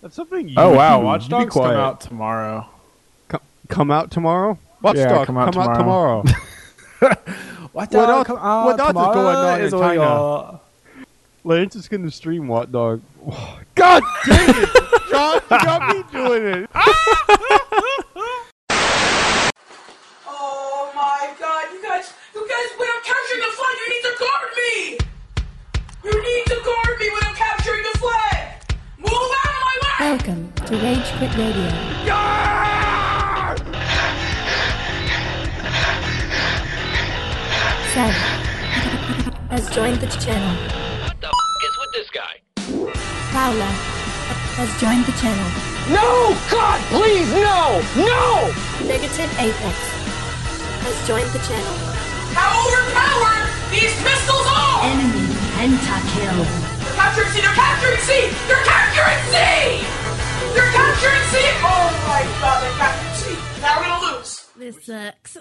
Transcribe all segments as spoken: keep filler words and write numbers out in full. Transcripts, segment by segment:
That's something you Oh, wow. do. Watch You be Dogs come quiet. out tomorrow. Co- come out tomorrow? Watch Yeah, Dogs come out come out tomorrow. tomorrow. What, What else- what else is going on in China? China? Lance is going to stream What Dog. God dang it! John, you got me doing it. Oh my god, you guys, you guys, when I'm capturing the flag, you need to guard me! You need to guard me when I'm capturing the flag! Move out of my way! Welcome to Rage Quit Radio. Seven has joined the channel. What the f*** is with this guy? Fowler has joined the channel. No! God, please, no! No! Negative Apex has joined the channel. How overpowered these pistols are! Enemy pentakill. They're capturing C! They're capturing C! They're capturing C! They're capturing C! Oh my god, they're capturing C! Now we're gonna lose! This sucks.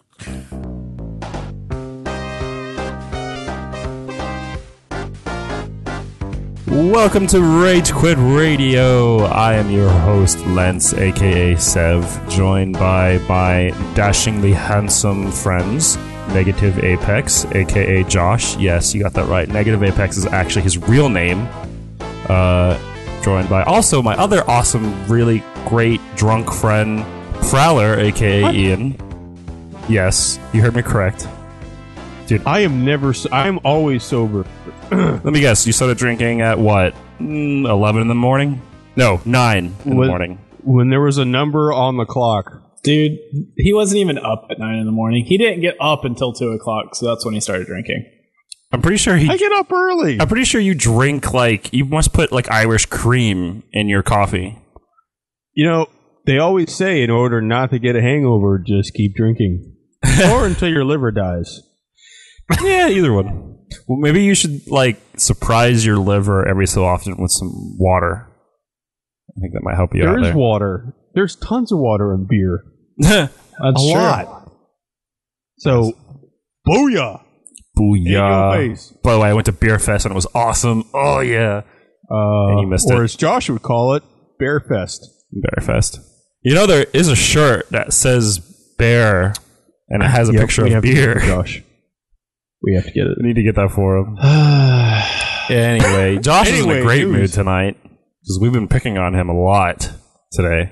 Welcome to Rage Quit Radio. I am your host, Lance, aka Sev, joined by my dashingly handsome friends, Negative Apex, aka Josh. Yes, you got that right. Negative Apex is actually his real name. Uh, joined by also my other awesome, really great drunk friend, Prowler, aka what? Ian. Yes, you heard me correct. Dude, I am never. So- I am always sober. Let me guess. You started drinking at what? Mm, Eleven in the morning? No, nine in when, the morning. When there was a number on the clock, Dude, he wasn't even up at nine in the morning. He didn't get up until two o'clock, so that's when he started drinking. I'm pretty sure he. I get up early. I'm pretty sure you drink like you must put like Irish cream in your coffee. You know, they always say in order not to get a hangover, just keep drinking, or until your liver dies. Yeah, either one. Well, maybe you should like surprise your liver every so often with some water. I think that might help you out There's there. water. There's tons of water in beer. That's a true. lot. So, booyah! Booyah! In your face. By the way, I went to Beer Fest and it was awesome. Oh yeah! Uh, And you missed or it. as Josh would call it, Bear Fest. Bear Fest. You know there is a shirt that says bear and it has a Yep, picture we of have to beer. get it, Josh. We have to get it. I need to get that for him. Yeah, anyway, Josh is in Anyway, a great news. mood tonight because we've been picking on him a lot today.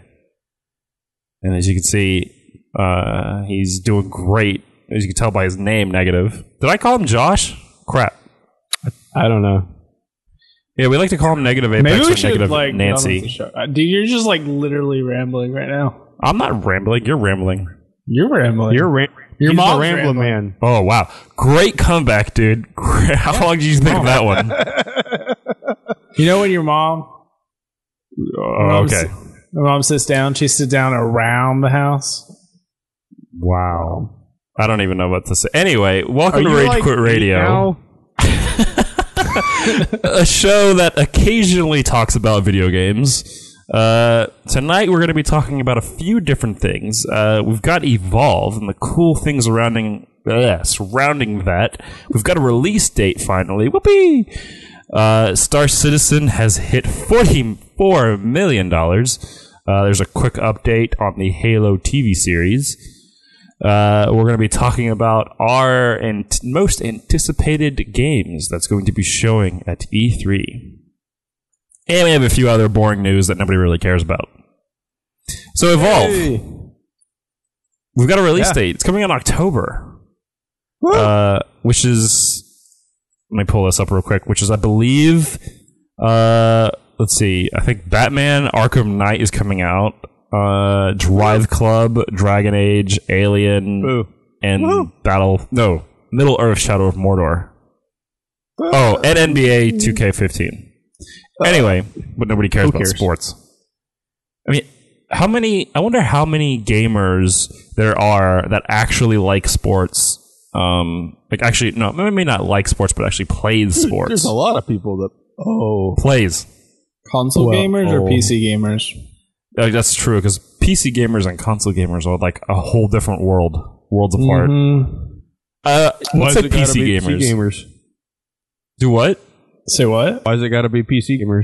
And as you can see, uh, he's doing great. As you can tell by his name, Negative. Did I call him Josh? Crap. I don't know. Yeah, we like to call him Negative Apex Maybe we or should Negative like get on with the Nancy. show. Uh, Dude, you're just like literally rambling right now. I'm not rambling. You're rambling. You're rambling. You're ra- Your he's the mom's rambling rambling. man. Oh, wow. Great comeback, dude. How long did you think of that one? You know when your mom, Oh, okay. your mom sits down, she sits down around the house. Wow. I don't even know what to say. Anyway, welcome Are to you Rage like Quit eight Radio. now? A show that occasionally talks about video games. Uh, tonight we're going to be talking about a few different things. Uh, we've got Evolve and the cool things surrounding, uh, surrounding that. We've got a release date finally. Whoopee! Uh, Star Citizen has hit forty-four million dollars. Uh, there's a quick update on the Halo T V series. Uh, we're going to be talking about our ant- most anticipated games that's going to be showing at E three. And we have a few other boring news that nobody really cares about. So Evolve. Hey. We've got a release Yeah. date. It's coming in October. Uh, which is... Let me pull this up real quick. Which is, I believe... Uh, let's see. I think Batman Arkham Knight is coming out. Uh, Drive Club, Dragon Age, Alien, Boo. and Woo. Battle... No. Middle Earth Shadow of Mordor. Oh, and N B A two K fifteen. Anyway, but nobody cares Who about cares? sports. I mean, how many... I wonder how many gamers there are that actually like sports. Um, like, actually, no, maybe not like sports, but actually plays sports. There's a lot of people that. Oh. Plays. Console Well, gamers or oh. P C gamers? Uh, that's true, because P C gamers and console gamers are like a whole different world. Worlds apart. Mm-hmm. Uh, Why let's does say it gotta P C be gamers. P C gamers? Do what? Say what? Why is it got to be P C gamers?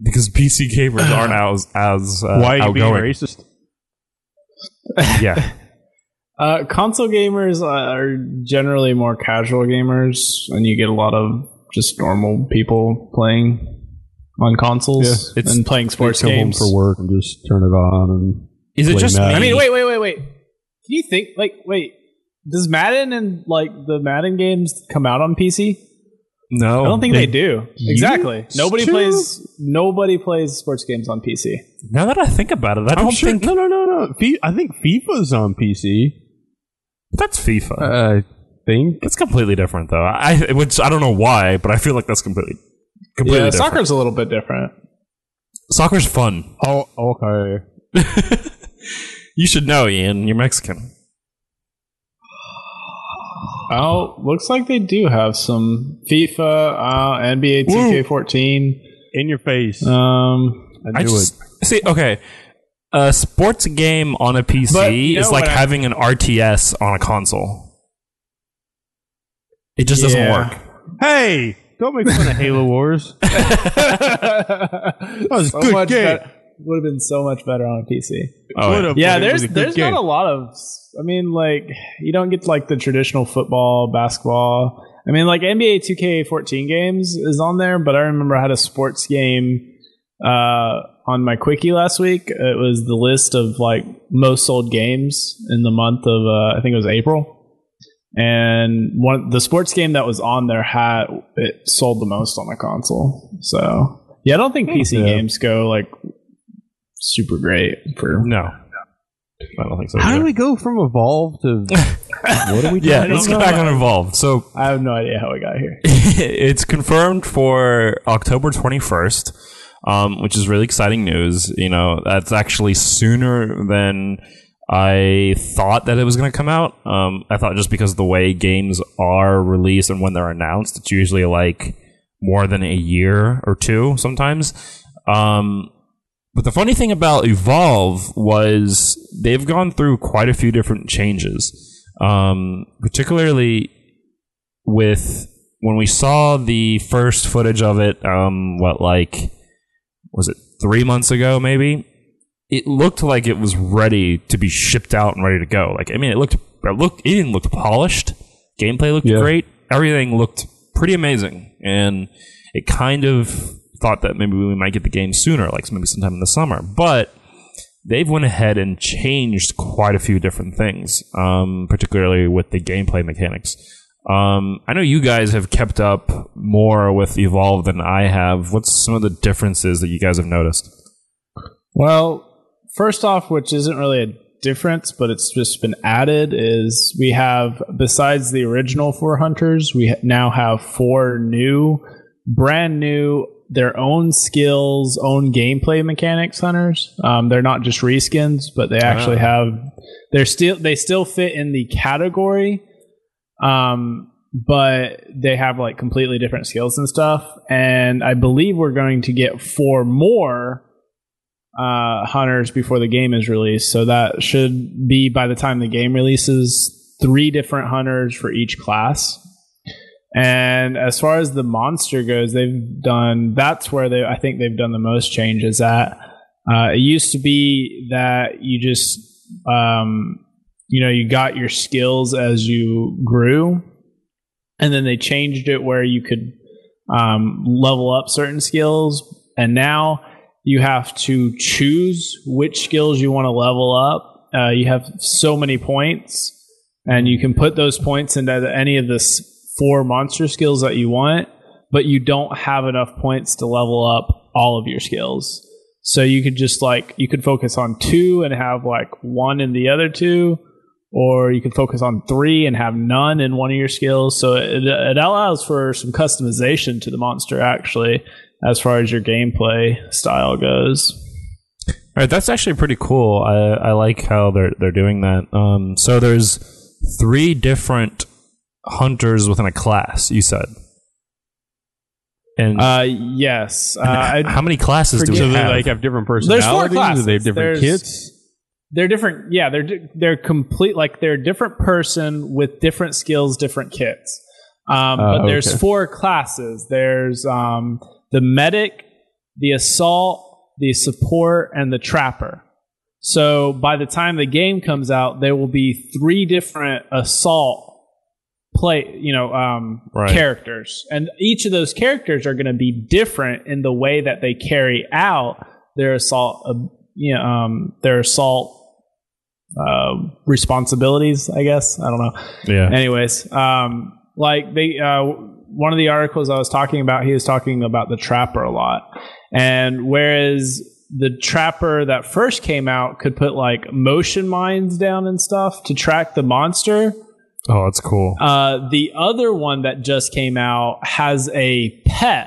because P C gamers aren't as as uh, Why are you being outgoing. racist? Yeah, Uh, console gamers are generally more casual gamers, and you get a lot of just normal people playing on consoles Yeah, it's- and playing sports Come games. home for work and just turn it on and is it play just me? Madden. I mean, wait, wait, wait, wait. Can you think, like, wait, does Madden and, like, the Madden games come out on P C? No, I don't think they, do. Exactly. Nobody to? plays Nobody plays sports games on P C. Now that I think about it, I I'm don't sure, think no, no, no, no. Fi- I think FIFA's on P C. that's FIFA. I think. It's completely different, though. I which I don't know why, but I feel like that's completely completely Yeah, different. soccer's a little bit different. Soccer's fun. Oh, okay. You should know, Ian. You're Mexican. Oh, looks like they do have some FIFA, uh, N B A two K fourteen. In your face. Um, I I knew just it. see. Okay, a sports game on a P C But you know is like what I- having an R T S on a console. It just doesn't Yeah. work. Hey, don't make fun of Halo Wars. that was a good game. Would have been so much better on a P C. Oh, Would've, but Yeah, it there's was a good there's game. not a lot of. I mean, like you don't get like the traditional football, basketball. I mean, like N B A two K fourteen games is on there, but I remember I had a sports game uh, on my quickie last week. It was the list of like most sold games in the month of uh, I think it was April, and one the sports game that was on there had it sold the most on the console. So yeah, I don't think P C Yeah. games go like super great for. no, I don't think so. How either. do we go from Evolve to what are we doing? Yeah, let's get back on Evolved. So I have no idea how we got here. it's confirmed for October twenty-first, um, which is really exciting news. You know, that's actually sooner than I thought that it was going to come out. Um, I thought just because of the way games are released and when they're announced, it's usually like more than a year or two sometimes. Um, but the funny thing about Evolve was they've gone through quite a few different changes, um, particularly with when we saw the first footage of it, um, what, like, was it three months ago, maybe? It looked like it was ready to be shipped out and ready to go. Like, I mean, it looked, it looked, it even looked polished. Gameplay looked Yeah. great. Everything looked pretty amazing. And it kind of thought that maybe we might get the game sooner, like maybe sometime in the summer. But they've went ahead and changed quite a few different things, um, particularly with the gameplay mechanics. Um, I know you guys have kept up more with Evolve than I have. What's some of the differences that you guys have noticed? Well, first off, which isn't really a difference, but it's just been added, is we have, besides the original four hunters, we ha- now have four new, brand new, their own skills, own gameplay mechanics hunters. Um, they're not just reskins, but they actually have, they're still, they still fit in the category. Um, but they have like completely different skills and stuff. And I believe we're going to get four more uh, hunters before the game is released. So that should be, by the time the game releases, three different hunters for each class. And as far as the monster goes, they've done, that's where they, I think they've done the most changes at. Uh, it used to be that you just, um, you know, you got your skills as you grew, and then they changed it where you could um, level up certain skills. And now you have to choose which skills you want to level up. Uh, you have so many points, and you can put those points into any of the s- four monster skills that you want, but you don't have enough points to level up all of your skills. So you could just like, you could focus on two and have like one in the other two, or you could focus on three and have none in one of your skills. So it, it allows for some customization to the monster, actually, as far as your gameplay style goes. All right, that's actually pretty cool. I, I like how they're they're doing that. Um, so there's three different hunters within a class, you said. And Uh, yes. Uh, I, how many classes do we So have? they like have different There's four personalities. Do classes. they have different There's- kits? They're different. Yeah, they're di- they're complete. Like they're a different person with different skills, different kits. Um, Uh, but there's okay. four classes. There's um, the medic, the assault, the support, and the trapper. So by the time the game comes out, there will be three different assault play, you know, um, Right. characters, and each of those characters are going to be different in the way that they carry out their assault, uh, you know, um, their assault uh, responsibilities. I guess I don't know. Yeah. Anyways, um, like they, uh, one of the articles I was talking about, he was talking about the trapper a lot, and whereas the trapper that first came out could put like motion mines down and stuff to track the monster. Oh, that's cool. Uh, the other one that just came out has a pet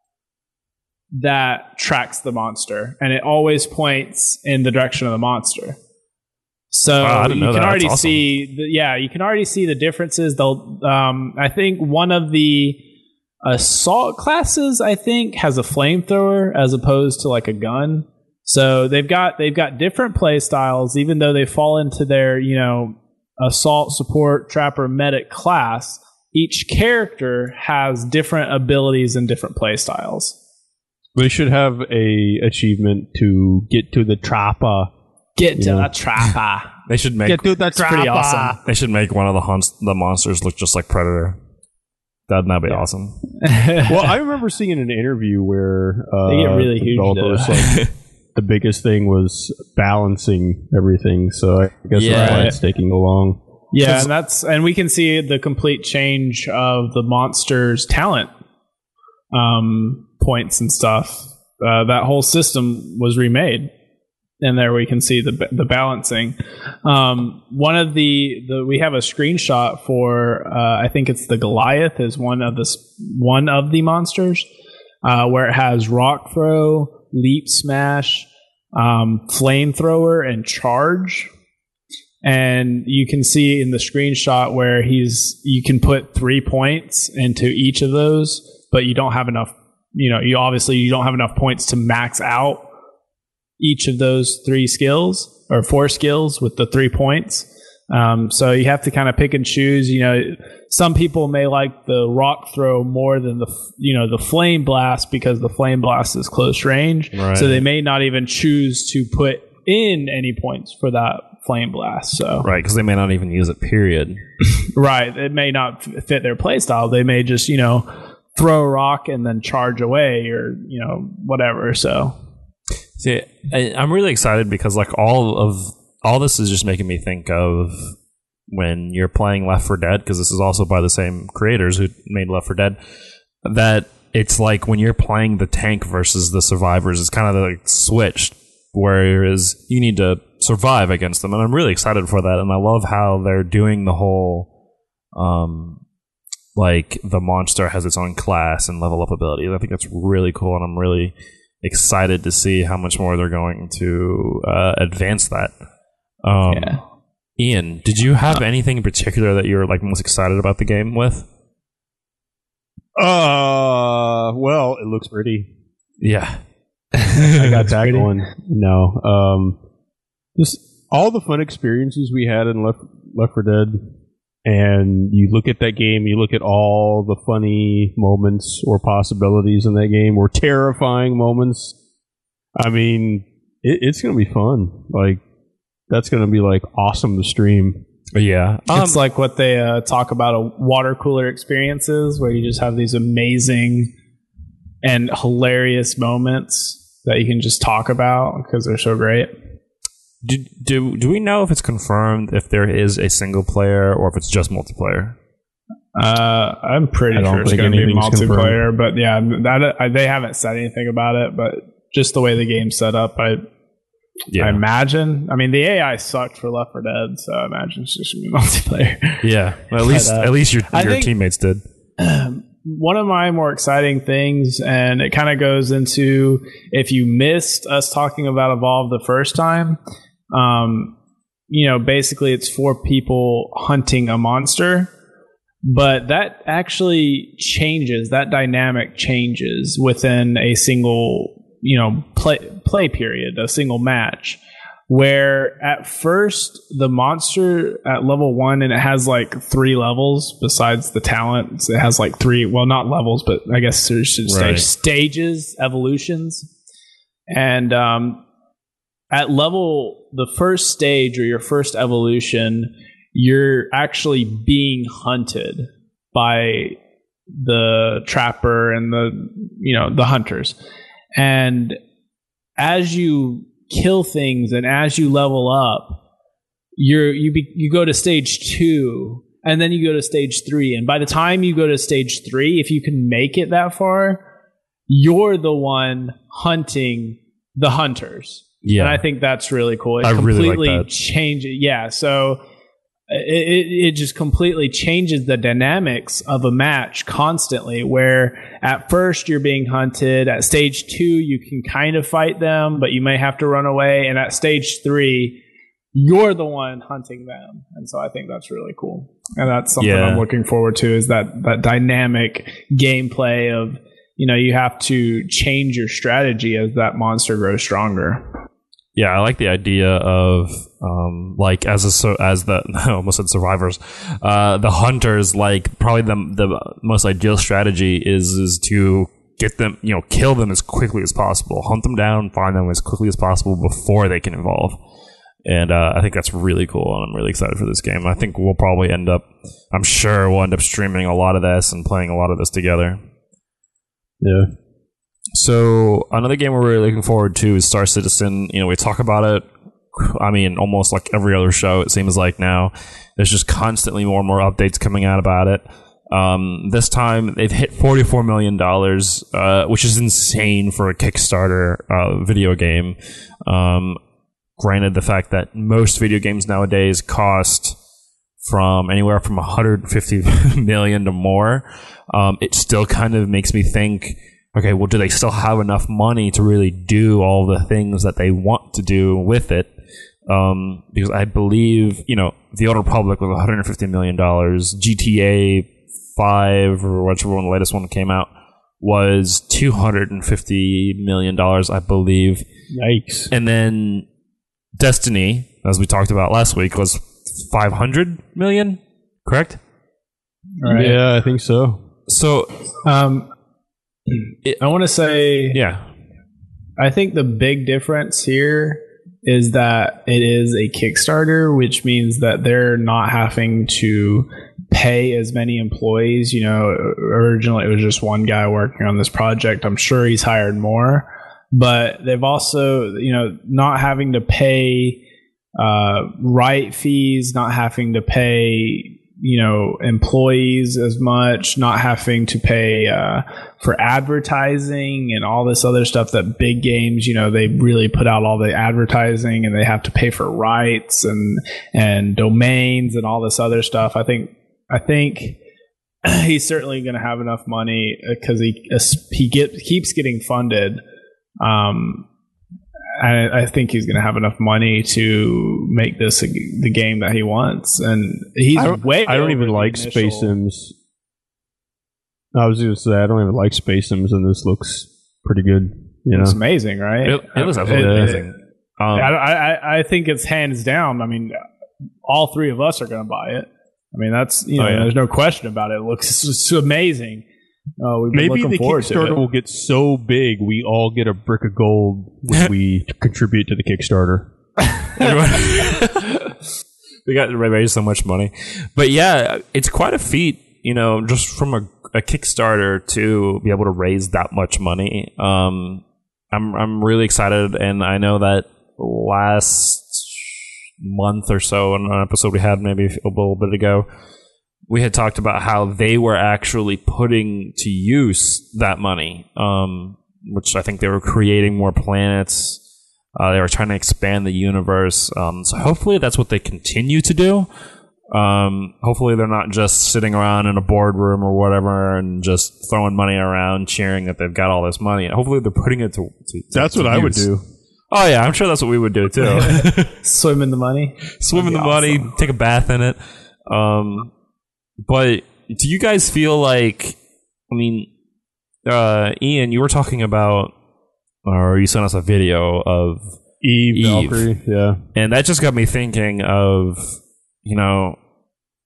that tracks the monster, and it always points in the direction of the monster. So Wow, I didn't you know can that. already That's awesome. see, the, yeah, you can already see the differences. They'll, um, I think one of the assault classes, I think, has a flamethrower as opposed to like a gun. So they've got they've got different play styles, even though they fall into their, you know, assault, support, trapper, medic class. Each character has different abilities and different play styles. They should have a achievement to get to the trapper. Get to Yeah. the trapper. They should make Get to the trapper. Pretty awesome. they should make one of the hunts, the monsters look just like Predator. That'd that'd be awesome. Well, I remember seeing in an interview where uh, They get really the huge, developer was though. like, the biggest thing was balancing everything. So I guess Yeah. that's why it's taking along. Yeah, and that's and we can see the complete change of the monster's talent um, points and stuff. Uh, that whole system was remade, and there we can see the the balancing. Um, one of the, the we have a screenshot for uh, I think it's the Goliath is one of the s- one of the monsters uh, where it has rock throw, leap smash, um, flamethrower, and charge. And you can see in the screenshot where he's, you can put three points into each of those, but you don't have enough, you know, you obviously you don't have enough points to max out each of those three skills or four skills with the three points. Um, so you have to kind of pick and choose. You know, some people may like the rock throw more than the, you know, the flame blast because the flame blast is close range. Right. So they may not even choose to put in any points for that flame blast. So Right, because they may not even use it, period. right, it may not f- fit their play style. They may just, you know, throw a rock and then charge away or, you know, whatever. So See, I, I'm really excited because like all of all this is just making me think of when you're playing Left four Dead, because this is also by the same creators who made Left four Dead, that it's like when you're playing the tank versus the survivors, it's kind of like switched, whereas you need to survive against them, and I'm really excited for that. And I love how they're doing the whole um like the monster has its own class and level up abilities. I think that's really cool, and I'm really excited to see how much more they're going to uh, advance that. Um, Yeah. Ian, did you have anything in particular that you were like most excited about the game with? Uh, well, it looks pretty. Yeah, I got that going. No, um, just all the fun experiences we had in Left Left four Dead, and you look at that game, you look at all the funny moments or possibilities in that game, or terrifying moments. I mean, it, it's going to be fun. Like that's going to be like awesome to stream. yeah. it's like what they uh, talk about a water cooler experiences where you just have these amazing and hilarious moments that you can just talk about because they're so great. Do, do do we know if it's confirmed if there is a single player or if it's just multiplayer? Uh, I'm pretty I don't sure it's think going to be anything's multiplayer, but yeah, that I, they haven't said anything about it. But just the way the game's set up, I Yeah, I imagine. I mean, the A I sucked for Left four Dead, so I imagine it's just going to be multiplayer. yeah. Well, at least uh, at least your I your think- teammates did. One of my more exciting things, and it kind of goes into if you missed us talking about Evolve the first time, um, you know, basically it's for people hunting a monster, but that actually changes, that dynamic changes within a single, you know, play, play period, a single match. Where at first the monster at level one, and it has like three levels besides the talents. It has like three, well, not levels, but I guess there's stage, Right. stages, evolutions. And um, at level, the first stage or your first evolution, you're actually being hunted by the trapper and the, you know, the hunters. And as you kill things and as you level up, you're you be, you go to stage two, and then you go to stage three. And by the time you go to stage three, if you can make it that far, you're the one hunting the hunters. Yeah. And I think that's really cool. It I really completely like that. changes. Yeah. So it, it, it just completely changes the dynamics of a match constantly, where at first you're being hunted. At stage two, you can kind of fight them, but you may have to run away. And at stage three, you're the one hunting them. And so I think that's really cool. And that's something Yeah. I'm looking forward to, is that, that dynamic gameplay of, you know, you have to change your strategy as that monster grows stronger. Yeah, I like the idea of um, like as a so as the I almost said survivors, uh, the hunters. Like probably the the most ideal strategy is is to get them, you know, kill them as quickly as possible, hunt them down, find them as quickly as possible before they can evolve. And uh, I think that's really cool, and I'm really excited for this game. I think we'll probably end up, I'm sure we'll end up streaming a lot of this and playing a lot of this together. Yeah. So another game we're really looking forward to is Star Citizen. You know, we talk about it, I mean, almost like every other show, it seems like now. There's just constantly more and more updates coming out about it. Um, this time, they've hit forty-four million dollars, uh, which is insane for a Kickstarter uh, video game. Um, granted, the fact that most video games nowadays cost from anywhere from one hundred fifty million dollars to more, um, it still kind of makes me think, okay, well, do they still have enough money to really do all the things that they want to do with it? Um, because I believe, you know, The Old Republic was one hundred fifty million dollars. G T A five, or whichever one, the latest one came out, was two hundred fifty million dollars, I believe. Yikes. And then Destiny, as we talked about last week, was five hundred million, correct? Right. Yeah, I think so. So, Um, I want to say, yeah. I think the big difference here is that it is a Kickstarter, which means that they're not having to pay as many employees. You know, originally it was just one guy working on this project. I'm sure he's hired more, but they've also, you know, not having to pay uh, right fees, not having to pay, you know, employees as much, not having to pay uh, for advertising and all this other stuff that big games, you know, they really put out all the advertising and they have to pay for rights and and domains and all this other stuff. I think I think he's certainly going to have enough money because he he get keeps getting funded. Um, I, I think he's going to have enough money to make this a, the game that he wants, and he's I don't, way. I don't over even the like initial- Space Sims. I was going to say I don't even like Space Sims, and this looks pretty good. You know, It's amazing, right? It, it was absolutely It- it- amazing. Um, I, I, I think it's hands down. I mean, all three of us are going to buy it. I mean, that's you know, Oh, yeah. there's no question about it. It looks it's amazing. Uh, we've been maybe looking the forward to Kickstarter it. will get so big we all get a brick of gold when we contribute to the Kickstarter. we got raised so much money, but yeah, it's quite a feat, you know, just from a, a Kickstarter to be able to raise that much money. Um, I'm I'm really excited, and I know that last month or so, in an episode we had maybe a little bit ago, we had talked about how they were actually putting to use that money, um, which I think they were creating more planets. Uh, they were trying to expand the universe. Um, so hopefully that's what they continue to do. Um, hopefully they're not just sitting around in a boardroom or whatever and just throwing money around, cheering that they've got all this money. Hopefully they're putting it to. to That's to what I would use. do. Oh yeah, I'm sure that's what we would do too. Swim in the money. Swim in the That'd be money, take a bath in it. Um, but do you guys feel like? I mean, uh, Ian, you were talking about, or you sent us a video of Eve, Eve. Valkyrie, yeah. And that just got me thinking of, you know,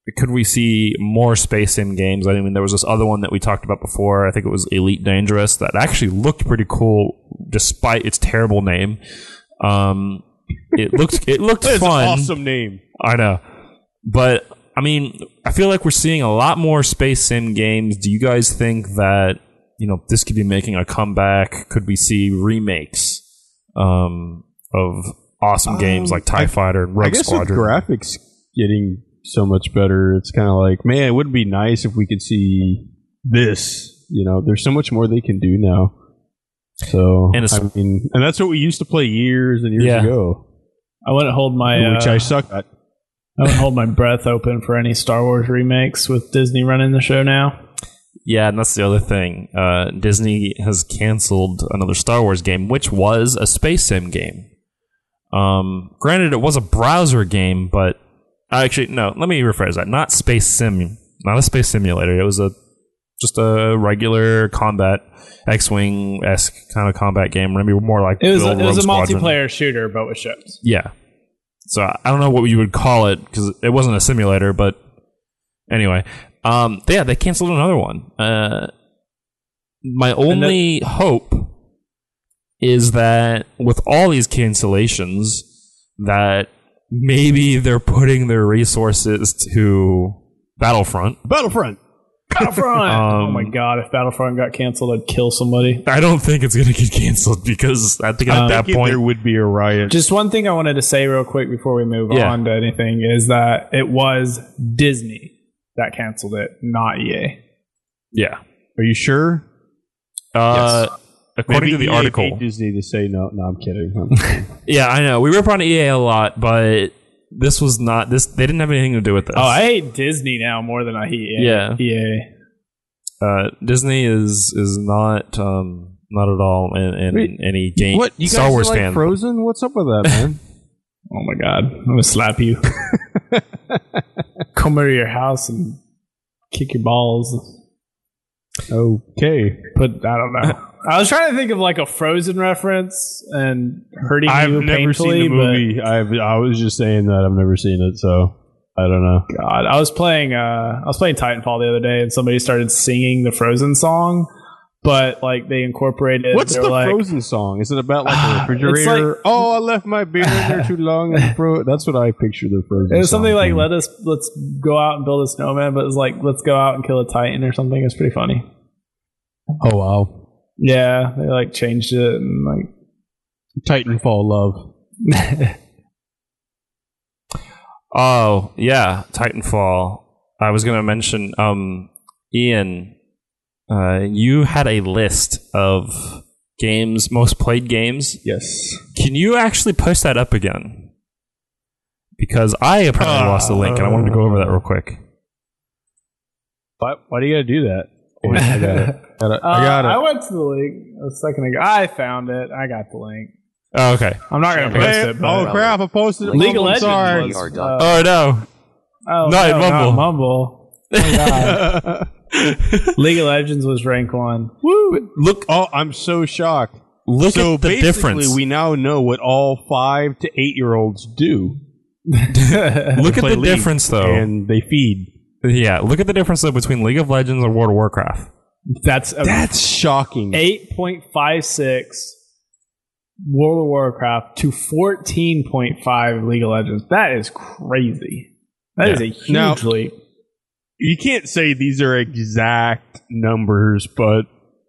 could we see more space sim games? I mean, there was this other one that we talked about before. I think it was Elite Dangerous that actually looked pretty cool despite its terrible name. Um, it looked it looked That's fun. an awesome name. I know, but I mean, I feel like we're seeing a lot more space sim games. Do you guys think that, you know, this could be making a comeback? Could we see remakes um, of awesome um, games like TIE I, Fighter and Rogue I guess Squadron? With graphics getting so much better, it's kind of like, man, it would be nice if we could see this. You know, there's so much more they can do now. So, and I mean, and that's what we used to play years and years yeah. ago. I wouldn't hold my which uh, I suck at. I wouldn't hold my breath open for any Star Wars remakes with Disney running the show now. Yeah, and that's the other thing. Uh, Disney has canceled another Star Wars game, which was a space sim game. Um, granted, it was a browser game, but actually, no. Let me rephrase that. Not space sim, not a space simulator. It was a just a regular combat X-wing esque kind of combat game. Maybe more like it was. A, it was a Squadron. multiplayer shooter, but with ships. Yeah. So I don't know what you would call it because it wasn't a simulator, but anyway, um, yeah, they canceled another one. Uh, my only that- hope is that with all these cancellations, that maybe they're putting their resources to Battlefront. Battlefront. Battlefront! um, oh my god, if Battlefront got canceled, I'd kill somebody. I don't think it's going to get canceled because I think at um, that point there would be a riot. Just one thing I wanted to say real quick before we move yeah. on to anything is that it was Disney that canceled it, not E A. Yeah. Are you sure? Uh, yes. According Maybe to the E A article. paid Disney to say no. No, I'm kidding. I'm kidding. Yeah, I know. We rip on E A a lot, but this was not this. They didn't have anything to do with this. Oh, I hate Disney now more than I hate E A. Yeah. E A. Uh, Disney is is not um, not at all in, in Wait, any game. What you Star guys Wars are like fan. Frozen? What's up with that, man? Oh my god, I'm gonna slap you. Come over to your house and kick your balls. Okay, but I don't know. I was trying to think of like a Frozen reference and hurting I've you never painfully, seen the movie. I've, I was just saying that I've never seen it, so I don't know. God, I was playing. Uh, I was playing Titanfall the other day, and somebody started singing the Frozen song, but like they incorporated. What's the like, Frozen song? Is it about like a refrigerator? Like, oh, I left my beer in there too long. And fro-. That's what I picture the Frozen. It was something song like being. "Let us let's go out and build a snowman," but it was like "Let's go out and kill a Titan" or something. It's pretty funny. Oh wow. Yeah, they like changed it and like Titanfall love. Oh yeah, Titanfall. I was gonna mention, um, Ian. Uh, you had a list of games, most played games. Yes. Can you actually post that up again? Because I apparently uh, lost the link, and I wanted to go over that real quick. Why? Why do you gotta do that? I got it. Got it. Uh, I got it. I went to the link a second ago. I found it. I got the link. Oh, okay. I'm not going to post hey, it. But oh crap! I posted it. League of Legends. Sorry. Was, uh, oh no! Oh not no, Mumble. Not Mumble. Oh, League of Legends was rank one. Woo! Look! Oh, I'm so shocked. Look so at the basically, difference. We now know what all five to eight year olds do. Look at the League, difference, though, and they feed. Yeah, look at the difference though between League of Legends and World of Warcraft. That's a that's shocking. eight point five six World of Warcraft to fourteen point five League of Legends. That is crazy. That yeah. is a huge now, leap. You can't say these are exact numbers, but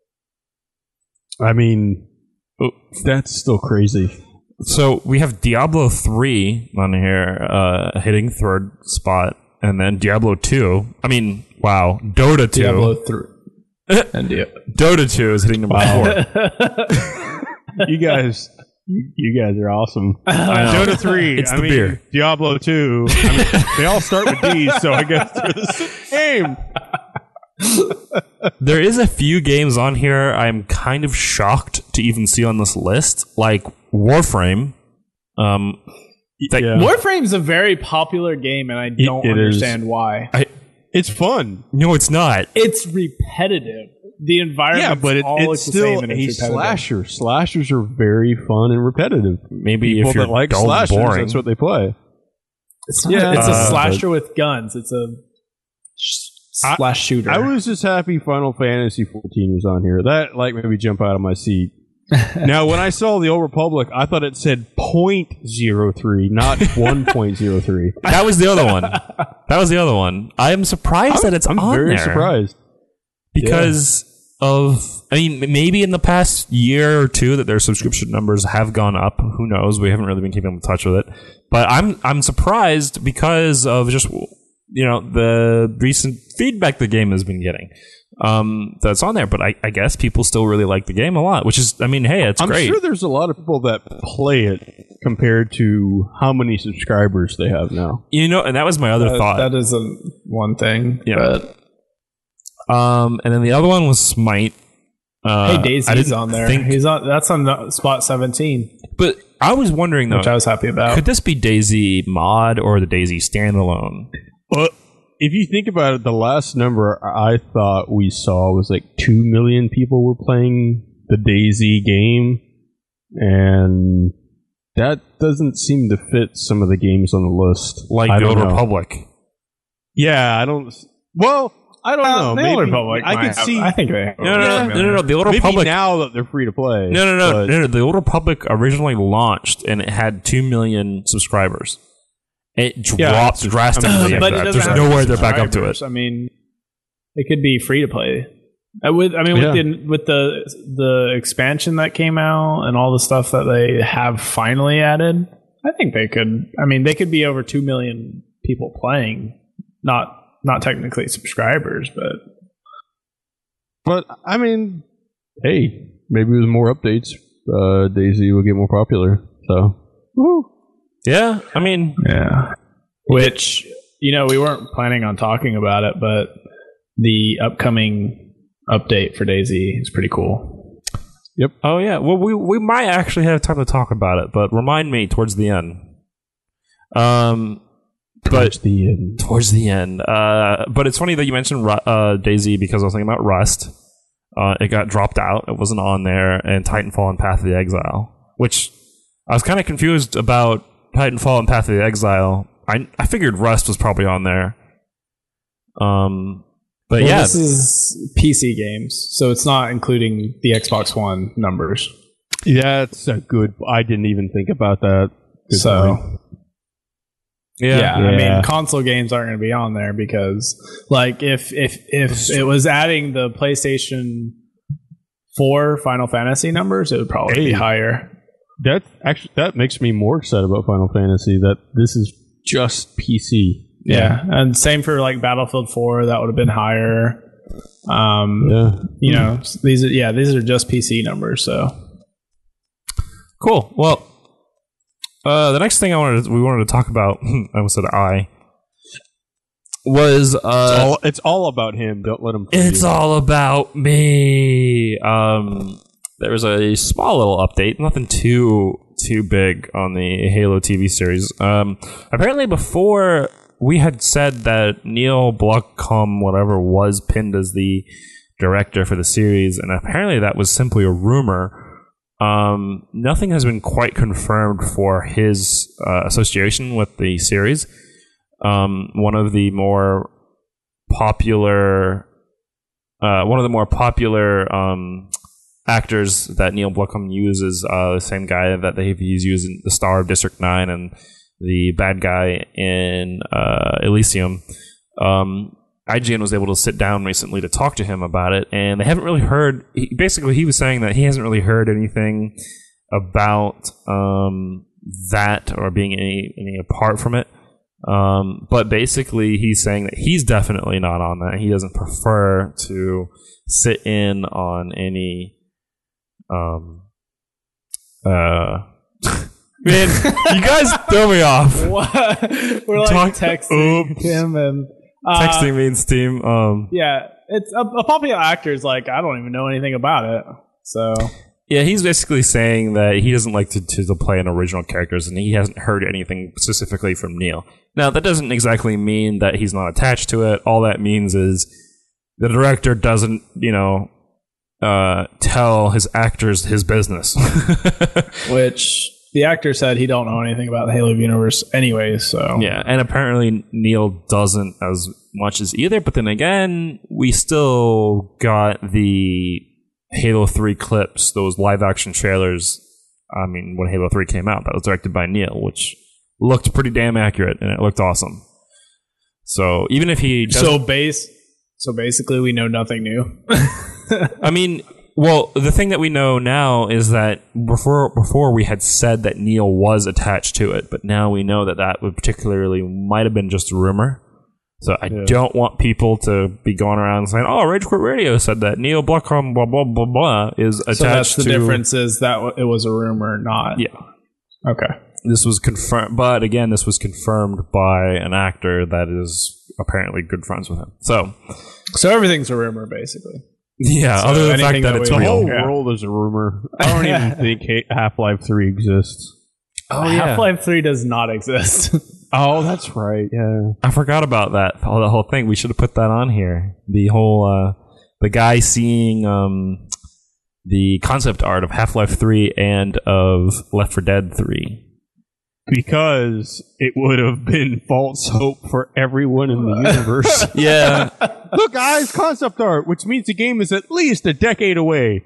I mean, that's still crazy. So we have Diablo three on here, uh, hitting third spot, and then Diablo two. I mean, wow, Dota two. Diablo three. And yeah. Dota two is hitting number wow. four. You guys, you, you guys are awesome. Dota three, it's I the mean, beer. Diablo two. I mean, they all start with D's, so I guess they're the same. There is a few games on here I'm kind of shocked to even see on this list, like Warframe. Um, that, yeah. Warframe's a very popular game, and I don't it, it understand is. why. I, It's fun. No, it's not. It's repetitive. The environment, yeah, but it, all it's still the same a it's slasher. Slashers are very fun and repetitive. Maybe People if you're that like dull slashers, boring. that's what they play. It's not, yeah, it's uh, a slasher with guns. It's a slash shooter. I was just happy Final Fantasy fourteen was on here. That like made me jump out of my seat. Now, when I saw the Old Republic, I thought it said point zero three, not one point zero three. That was the other one. That was the other one. I am surprised I'm, that it's I'm on very there. surprised. Because yeah. of, I mean, maybe in the past year or two that their subscription numbers have gone up. Who knows? We haven't really been keeping in touch with it. But I'm I'm surprised because of just, you know, the recent feedback the game has been getting. Um, that's on there, but I, I guess people still really like the game a lot, which is, I mean, hey, it's I'm great. I'm sure there's a lot of people that play it compared to how many subscribers they have now. You know, and that was my other that, thought. That is a, one thing. Yeah. But. Um, and then the other one was Smite. Uh, hey, Daisy's on there. Think, He's on. That's on spot seventeen. But I was wondering though, which I was happy about. Could this be Daisy mod or the Daisy standalone? Well, if you think about it, the last number I thought we saw was like two million people were playing the Daisy game, and that doesn't seem to fit some of the games on the list. Like I the Old know. Republic. Yeah, I don't. Well, I don't uh, know. The Maybe Old Republic. I could have, see. I think they. Have No, no, no, no, no, no. The Old Maybe Republic. now that they're free to play. No, no, no, but, no, no. The Old Republic originally launched and it had two million subscribers. It dropped Yeah, drastically. I mean, after but that. it doesn't There's have nowhere they're back up to it. subscribers. I mean, it could be free to play. I would. I mean, Yeah. with the with the the expansion that came out and all the stuff that they have finally added, I think they could. I mean, they could be over two million people playing. Not not technically subscribers, but but I mean, hey, maybe with more updates, uh, Daisy will get more popular. So, woo. Yeah, I mean, yeah. Which, you know, we weren't planning on talking about it, but the upcoming update for Daisy is pretty cool. Yep. Oh yeah. Well, we we might actually have time to talk about it, but remind me towards the end. Um, Towards but the end. towards the end. Uh, but it's funny that you mentioned Ru- uh, Daisy because I was thinking about Rust. Uh, it got dropped out. It wasn't on there, and Titanfall and Path of the Exile, which I was kind of confused about. Titanfall and Path of the Exile. I I figured Rust was probably on there. Um, but Well, yeah, this is P C games, so it's not including the Xbox One numbers. That's a good. I didn't even think about that. Good So, point. yeah, yeah, I Yeah. mean, console games aren't going to be on there because, like, if if if it was adding the PlayStation four Final Fantasy numbers, it would probably Hey. be higher. That actually that makes me more excited about Final Fantasy. That this is just P C. Yeah, and same for like Battlefield four, that would have been higher. Um, Yeah. you know, these are yeah, these are just P C numbers. So cool. Well, uh, the next thing I wanted to, we wanted to talk about, I almost said I, was uh, It's all, it's all about him. Don't let him. fool it's you. all about me. Um, there was a small little update, nothing too too big on the Halo T V series. Um, apparently, before we had said that Neil Blomkamp, whatever, was pinned as the director for the series, and apparently that was simply a rumor. Um, nothing has been quite confirmed for his uh, association with the series. Um, one of the more popular, uh, one of the more popular um, actors that Neil Blomkamp uses, uh, the same guy that they, he's using the star of District nine and the bad guy in uh, Elysium. Um, I G N was able to sit down recently to talk to him about it, and they haven't really heard. He, basically, he was saying that he hasn't really heard anything about um, that or being any, any apart from it. Um, but basically, he's saying that he's definitely not on that. He doesn't prefer to sit in on any. Um, uh, man, you guys throw me off. what? We're like Talk- texting Oops. him and uh, Texting me and Steam. Um, Yeah, it's a, a popular actor is like I don't even know anything about it. So yeah, he's basically saying that he doesn't like to, to, to play in original characters, and he hasn't heard anything specifically from Neil. Now, that doesn't exactly mean that he's not attached to it. All that means is the director doesn't, you know, uh, tell his actors his business. which the actor said he don't know anything about the Halo universe anyway. So Yeah, and apparently Neil doesn't as much as either. But then again, we still got the Halo three clips, those live action trailers. I mean, when Halo three came out, that was directed by Neil, which looked pretty damn accurate, and it looked awesome. So even if he so base, so basically, we know nothing new. I mean, well, the thing that we know now is that before before we had said that Neil was attached to it, but now we know that that would particularly might have been just a rumor. So I yeah. don't want people to be going around saying, "Oh, Rage Quit Radio said that Neil Blomkamp blah blah blah blah is attached." So that's the to, difference is that it was a rumor, not yeah. Okay, this was confirmed, but again, this was confirmed by an actor that is apparently good friends with him. So, so everything's a rumor, basically. Yeah, so other than the fact that, that it's the real. whole Yeah. world is a rumor. I don't even think Half-Life three exists. Oh, yeah. Half-Life three does not exist. Oh, that's right. Yeah, I forgot about that. Oh, the whole thing. We should have put that on here. The whole uh, the guy seeing um, the concept art of Half-Life three and of Left four Dead three. Because it would have been false hope for everyone in the universe. Yeah. Look, guys, concept art, which means the game is at least a decade away.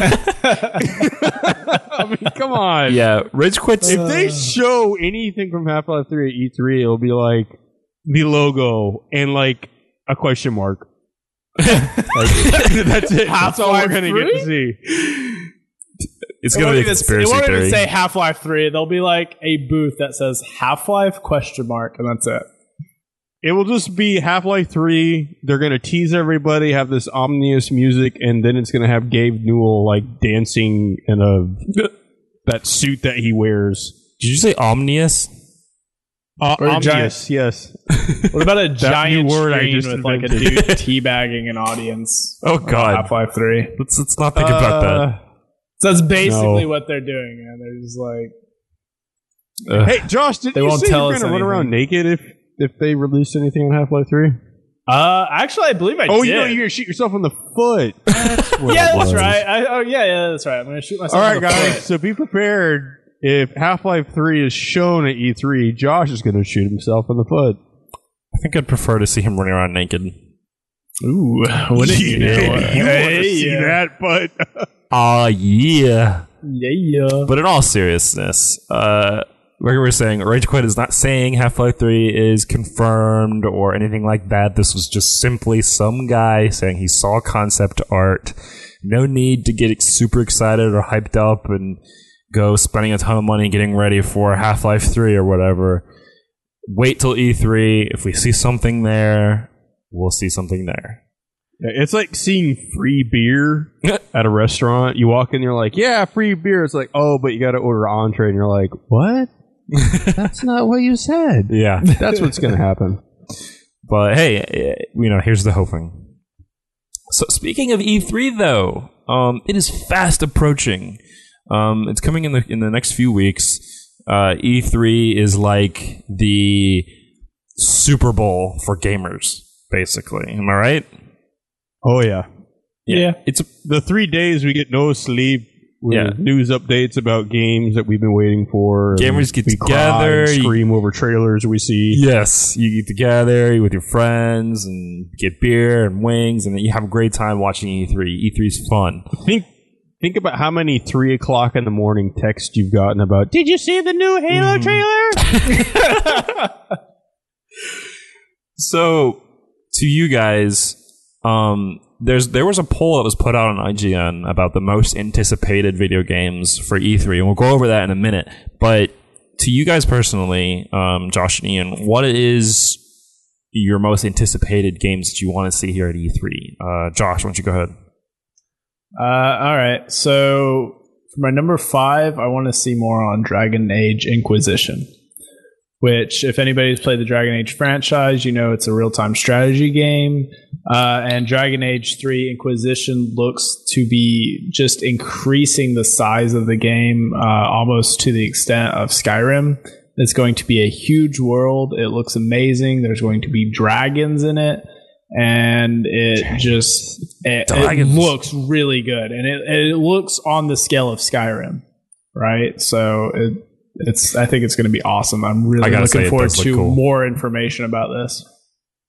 I mean, come on. Yeah, Rage Quit's... If they show anything from Half-Life three at E three, it'll be like the logo and like a question mark. Like, that's it. That's all we're going to get to see. It's going to be a conspiracy theory. It won't even say Half-Life three. There'll be like a booth that says Half-Life question mark, and that's it. It will just be Half-Life three. They're going to tease everybody, have this ominous music, and then it's going to have Gabe Newell like dancing in a that suit that he wears. Did you say omnious? Uh, omnious, yes. What about a giant word I just with invented. Like a dude teabagging an audience? Oh God, Half-Life three. Let's let's not think uh, about that. So that's basically no. what they're doing, man. They're just like, uh, hey, Josh, did you say you're going to run around naked if if they released anything on Half-Life three? Uh, actually, I believe I oh, did. you know, you're going to shoot yourself in the foot. That's yeah, that's right. I, oh, yeah, yeah, that's right. I'm going to shoot myself. All right, in the guys. foot. So be prepared. If Half-Life three is shown at E three, Josh is going to shoot himself in the foot. I think I'd prefer to see him running around naked. Ooh, wouldn't you know? You hey, want to see yeah. that, but ah, uh, yeah, yeah, yeah. But in all seriousness, uh, like we were saying, Rage Quit is not saying Half-Life three is confirmed or anything like that. This was just simply some guy saying he saw concept art. No need to get super excited or hyped up and go spending a ton of money getting ready for Half-Life three or whatever. Wait till E three. If we see something there, we'll see something there. It's like seeing free beer at a restaurant. You walk in, you're like, yeah, free beer. It's like, oh, but you got to order entree. And you're like, what? That's not what you said. Yeah. That's what's going to happen. But hey, you know, here's the hoping. So speaking of E three, though, um, it is fast approaching. Um, it's coming in the in the next few weeks. Uh, E three is like the Super Bowl for gamers, basically. Am I right? Oh yeah, yeah. yeah. It's the three days we get no sleep. With yeah. news updates about games that we've been waiting for. Gamers get we together, cry and scream over trailers we see. Yes, you get together with your friends and get beer and wings, and then you have a great time watching E three. E three is fun. Think. Think about how many three o'clock in the morning texts you've gotten about, did you see the new Halo mm. trailer? So, to you guys, um, there's there was a poll that was put out on I G N about the most anticipated video games for E three, and we'll go over that in a minute. But to you guys personally, um, Josh and Ian, what is your most anticipated games that you want to see here at E three? Uh, Josh, why don't you go ahead? Uh, all right. So for my number five, I want to see more on Dragon Age Inquisition, which, if anybody's played the Dragon Age franchise, you know it's a real-time strategy game. Uh, and Dragon Age three Inquisition looks to be just increasing the size of the game uh, almost to the extent of Skyrim. It's going to be a huge world. It looks amazing. There's going to be dragons in it. And it just it, it looks really good, and it, it looks on the scale of Skyrim, right? So it, it's I think it's going to be awesome. I'm really looking forward to cool. more information about this.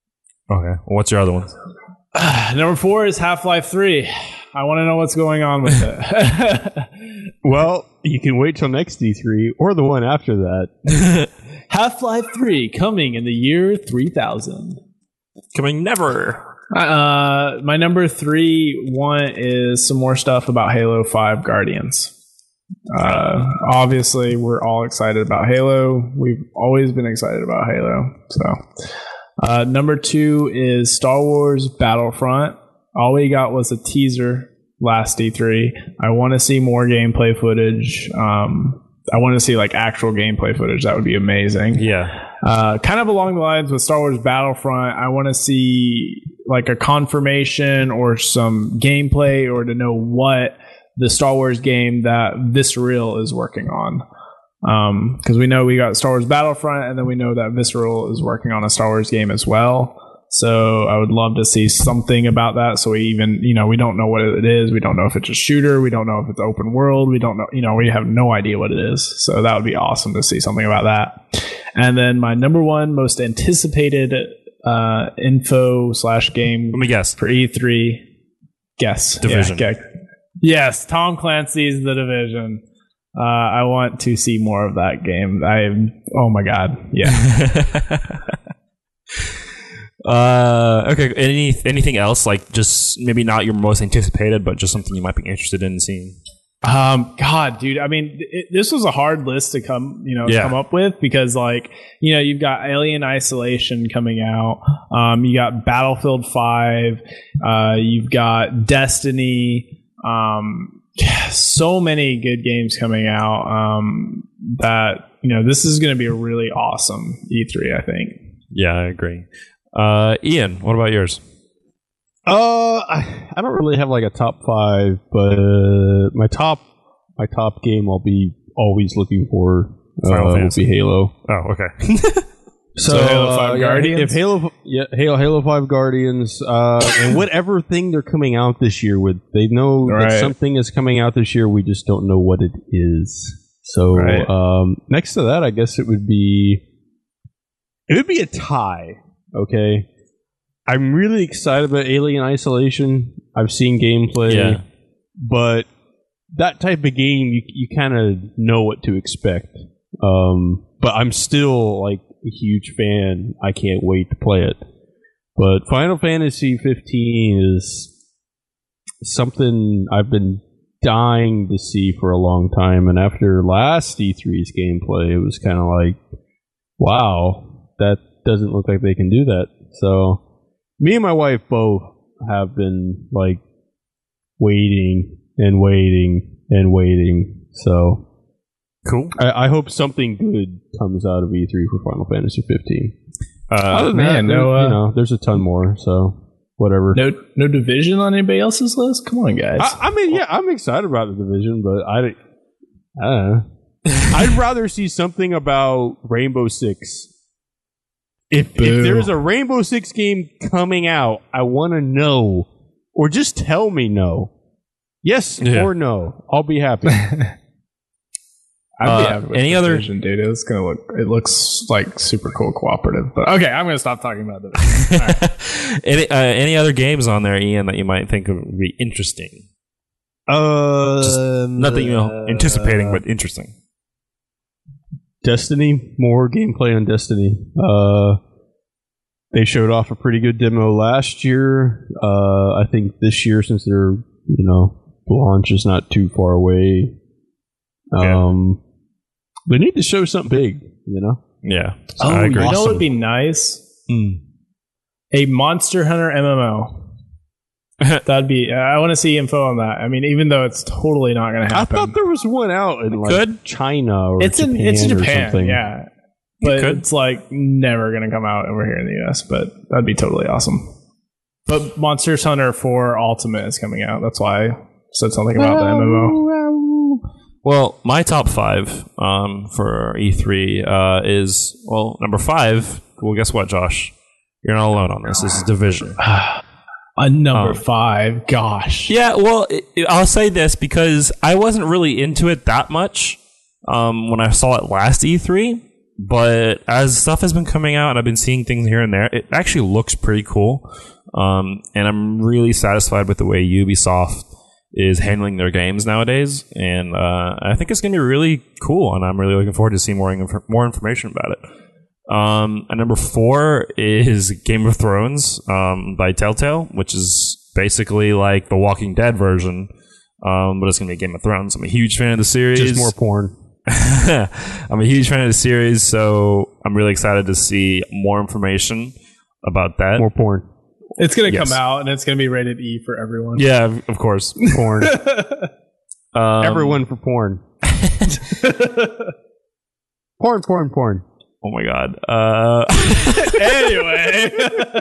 Okay. What's your other one? Number four is Half-Life three. I want to know what's going on with it. Well, you can wait till next E three or the one after that. Half-Life three coming in the year three thousand. Coming never. Uh, my number three one is some more stuff about Halo five Guardians. Uh, obviously, we're all excited about Halo. We've always been excited about Halo. So, uh, number two is Star Wars Battlefront. All we got was a teaser last E three. I want to see more gameplay footage. Um, I want to see like actual gameplay footage. That would be amazing. Yeah. Uh, kind of along the lines with Star Wars Battlefront, I want to see like a confirmation or some gameplay or to know what the Star Wars game that Visceral is working on. Um, because we know we got Star Wars Battlefront and then we know that Visceral is working on a Star Wars game as well. So I would love to see something about that. So we even, you know, we don't know what it is. We don't know if it's a shooter. We don't know if it's open world. We don't know, you know, we have no idea what it is. So that would be awesome to see something about that. And then my number one most anticipated uh, info slash game. Let me guess. For E three. Guess. Division. Yeah, okay. Yes, Tom Clancy's The Division. Uh, I want to see more of that game. I oh my god, yeah. uh, okay. Any anything else? Like just maybe not your most anticipated, but just something you might be interested in seeing. Um, God, dude. I mean, it, this was a hard list to come, you know, Yeah. come up with because, like, you know, you've got Alien Isolation coming out. Um, you got Battlefield five. Uh, you've got Destiny. Um, so many good games coming out. Um, that you know, this is going to be a really awesome E three. I think. Yeah, I agree. Uh, Ian, what about yours? Uh, I, I don't really have like a top five, but uh, my top my top game I'll be always looking for uh, Final will Fantasy. be Halo. Oh, okay. So, Halo five uh, yeah, Guardians? If Halo, yeah, Halo, Halo five Guardians, uh, and whatever thing they're coming out this year with, they know Right. that something is coming out this year. We just don't know what it is. So Right. um, next to that, I guess it would be it would be a tie. Okay, I'm really excited about Alien Isolation. I've seen gameplay, Yeah. but that type of game, you you kind of know what to expect. Um, but I'm still like a huge fan. I can't wait to play it. But Final Fantasy fifteen is something I've been dying to see for a long time. And after last E three's gameplay, it was kind of like, wow, that doesn't look like they can do that. So me and my wife both have been like waiting and waiting and waiting. So Cool. I, I hope something good comes out of E three for Final Fantasy fifteen. Uh, Other than man, that, no, there- uh, you know, there's a ton more. So whatever. No, no Division on anybody else's list. Come on, guys. I, I mean, yeah, I'm excited about the Division, but I, don't- I don't know. I'd rather see something about Rainbow Six. If Boo. if there's a Rainbow Six game coming out, I want to know, or just tell me no. Yes Yeah. or no. I'll be happy. I'd Uh, be happy with any other- Division, dude. It's gonna look. It looks like super cool cooperative. But okay, I'm gonna stop talking about Division. All right. any, uh, any other games on there, Ian, that you might think would be interesting? Uh, Not that you know, anticipating, but interesting. Destiny, more gameplay on Destiny. Uh, they showed off a pretty good demo last year. Uh, I think this year, since their you know launch is not too far away, um, they need to show something big. You know, Yeah. Oh, I you agree. know what would be nice? A Monster Hunter M M O. That'd be. I want to see info on that. I mean, even though it's totally not going to I happen. thought there was one out in like Could. China or it's Japan in it's in or Japan, something. yeah. But could. it's like never going to come out over here in the U S. But that'd be totally awesome. But Monster Hunter four Ultimate is coming out. That's why I said something about the M M O. Well, my top five um, for E three uh, is, well, number five. Well, guess what, Josh? You're not alone on this. This is Division. A number Um, five, gosh. Yeah, well, it, it- I'll say this because I wasn't really into it that much um, when I saw it last E three. but as stuff has been coming out and I've been seeing things here and there, it actually looks pretty cool. Um, and I'm really satisfied with the way Ubisoft is handling their games nowadays. And uh, I think it's going to be really cool, and I'm really looking forward to seeing more, inf- more information about it. Um, and number four is Game of Thrones um, by Telltale, which is basically like the Walking Dead version, um, but it's going to be Game of Thrones. I'm a huge fan of the series. Just more porn. I'm a huge fan of the series, so I'm really excited to see more information about that. More porn. It's going to Yes. come out, and it's going to be rated E for everyone. Yeah, of course. Porn. Um, Everyone for porn. Porn, porn, porn. Oh my god. Uh, Anyway.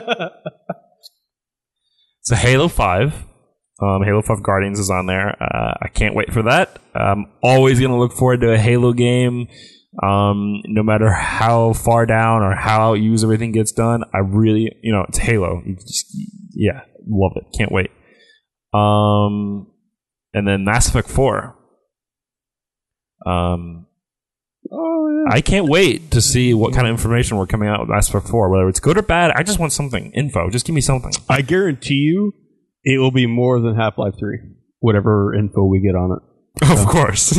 so Halo five. Um, Halo five Guardians is on there. Uh, I can't wait for that. I'm always going to look forward to a Halo game. Um, no matter how far down or how used everything gets done, I really, you know, it's Halo. You just, yeah, love it. Can't wait. Um, and then Mass Effect four. Um, Oh, yeah. I can't wait to see what kind of information we're coming out with Mass Effect four, whether it's good or bad. I just want something, info. Just give me something. I guarantee you it will be more than Half-Life three, whatever info we get on it. Of course.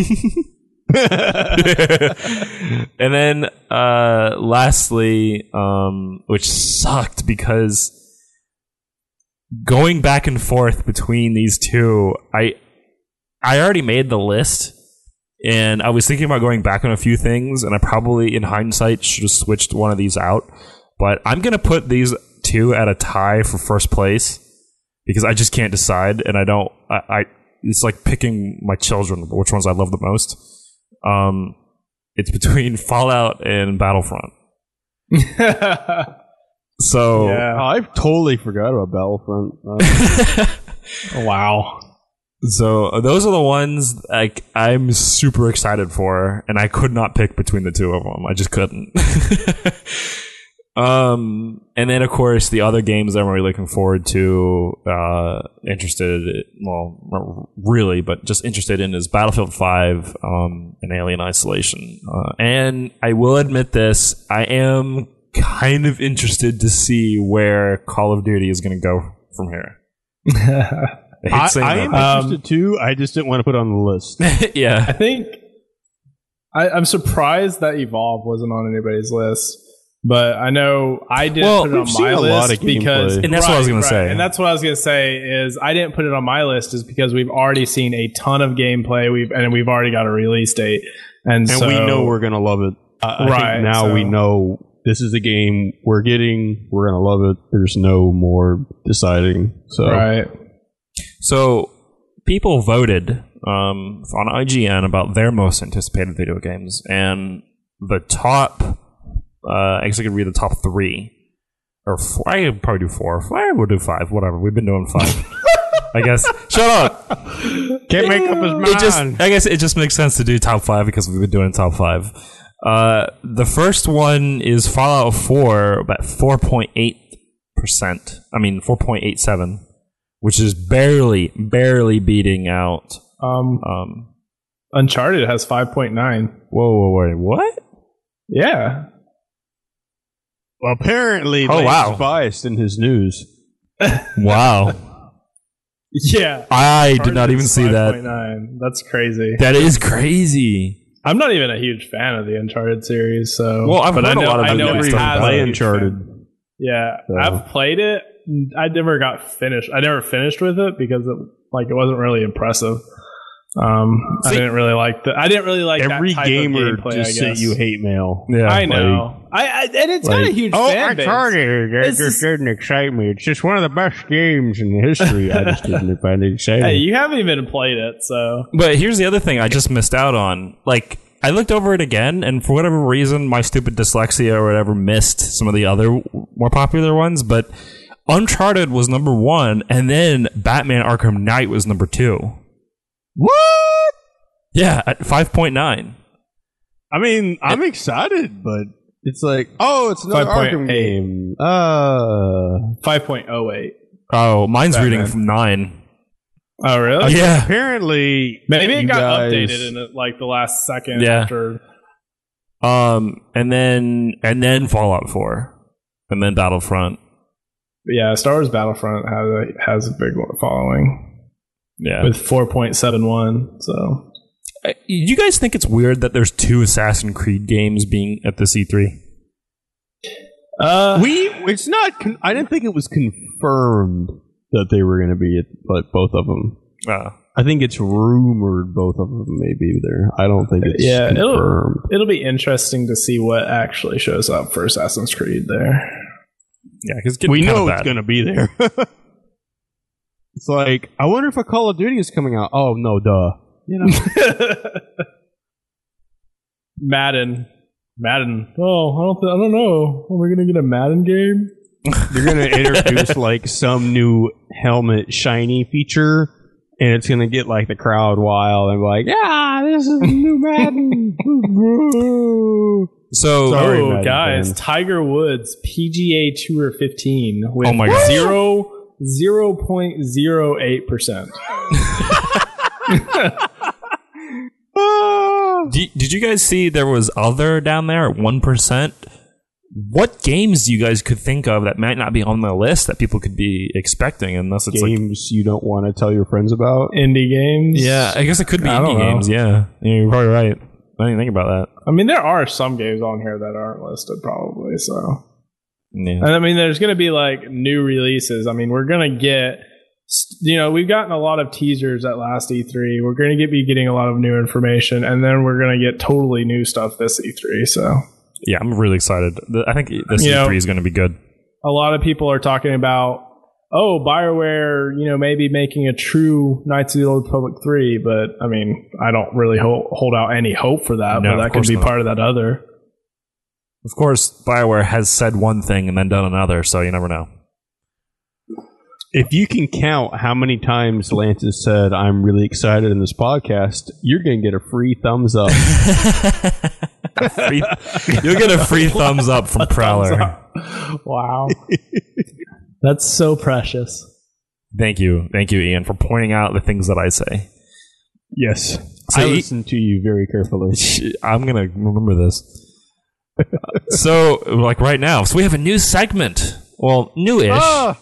And then uh, lastly, um, which sucked because going back and forth between these two, I I already made the list, and I was thinking about going back on a few things, and I probably, in hindsight, should have switched one of these out. But I'm going to put these two at a tie for first place because I just can't decide, and I don't... I, I it's like picking my children, which ones I love the most. Um, it's between Fallout and Battlefront. So... Yeah. Oh, I totally forgot about Battlefront. Uh, Wow. So those are the ones like I'm super excited for, and I could not pick between the two of them. I just couldn't. um, and then of course the other games I'm really looking forward to, uh, interested, well, not really, but just interested in is Battlefield five, um, and Alien Isolation. Uh, and I will admit this, I am kind of interested to see where Call of Duty is going to go from here. I hate I, saying I that. am Um, interested too. I just didn't want to put it on the list. I yeah. think I, I'm surprised that Evolve wasn't on anybody's list, but I know I didn't Well, put it on we've seen my a list lot of because, gameplay. And that's what I was gonna say. And that's what I was going to say is I didn't put it on my list is because we've already seen a ton of gameplay. We've and we've already got a release date, and, And so, we know we're going to love it. I, I Right, think now so- we know this is the game we're getting. We're going to love it. There's no more deciding. So right. So people voted um, on I G N about their most anticipated video games, and the top, uh, I guess I could read the top three, or four, I could probably do four. I will do five, whatever. We've been doing five. I guess. Shut up. can't make up his mind. It just, I guess it just makes sense to do top five because we've been doing top five. Uh, the first one is Fallout four, about four point eight percent. I mean, four point eight seven. Which is barely, barely beating out. Um, Um, Uncharted has five point nine. whoa, whoa, wait, what? Yeah. Well, apparently, Oh, Lane's wow. biased in his news. Wow, Yeah. I did not even see that. five point nine. That's crazy. That is crazy. I'm not even a huge fan of the Uncharted series, so. Well, I've but heard I a know, lot of I know good it stuff has about a it. huge Uncharted. fan. Yeah, So. I've played it. I never got finished. I never finished with it because it like it wasn't really impressive. Um, I See- didn't really like the. I didn't really like Every that type gamer of gameplay. just I sent guess. you hate mail. Yeah, I know. I, I and it's got a like, huge oh, fan base. Uncharted, that It's just just- didn't excite me. It's just one of the best games in history. I just didn't find it exciting. Hey, you haven't even played it, so But here's the other thing I just missed out on. Like, I looked over it again, and for whatever reason, my stupid dyslexia or whatever missed some of the other more popular ones. But Uncharted was number one, and then Batman Arkham Knight was number two. What? Yeah, at five point nine. I mean, I'm excited, but it's like, oh, it's another five point Arkham eight. game. Uh, five point oh eight. Oh, mine's Batman. reading from nine. Oh, really? Yeah. apparently, Maybe it you got guys- updated in like the last second Yeah. after. Um, and then and then Fallout four, and then Battlefront. But yeah, Star Wars Battlefront has a, has a big following. Yeah, with four point seven one. So, uh, you guys think it's weird that there's two Assassin's Creed games being at the C three? Uh, we it's not. Con- I didn't think it was confirmed that they were going to be at like both of them. Uh, I think it's rumored both of them may be there. I don't think it's yeah, confirmed. It'll, it'll be interesting to see what actually shows up for Assassin's Creed there. Yeah, because we know it's going to be there. It's like, I wonder if a Call of Duty is coming out. Oh no, duh. You know, Madden, Madden. Oh, I don't, th- I don't know. Are we going to get a Madden game? they're going to introduce like some new helmet shiny feature, and it's going to get like the crowd wild and be like, yeah, this is a new Madden. So, Sorry, oh, Madden guys, fan. Tiger Woods P G A Tour fifteen with Oh my God. zero zero point zero eight percent. Did, did you guys see there was other down there at one percent? What games do you guys could think of that might not be on the list that people could be expecting unless it's Games you don't want to tell your friends about. Indie games. like... Yeah, I guess it could be I don't indie know. games, yeah. Yeah, you're probably right. I didn't think about that. I mean, there are some games on here that aren't listed, probably. So, Yeah. and I mean, there's going to be like new releases. I mean, we're going to get, you know, we've gotten a lot of teasers at last E three. We're going to get be getting a lot of new information, and then we're going to get totally new stuff this E three. So, Yeah, I'm really excited. The- I think this You E three know- is going to be good. a lot of people are talking about, oh, BioWare, you know, maybe making a true Knights of the Old Republic three, but I mean, I don't really ho- hold out any hope for that, No, but of that could course be not. part of that other. Of course, BioWare has said one thing and then done another, so you never know. If you can count how many times Lance has said, I'm really excited in this podcast, you're going to get a free thumbs up. Free, you'll get a free thumbs up from Prowler. Wow. That's so precious. Thank you. Thank you, Ian, for pointing out the things that I say. Yes. So I you- listen to you very carefully. I'm going to remember this. So, like right now, so we have a new segment. Well, newish. Ah!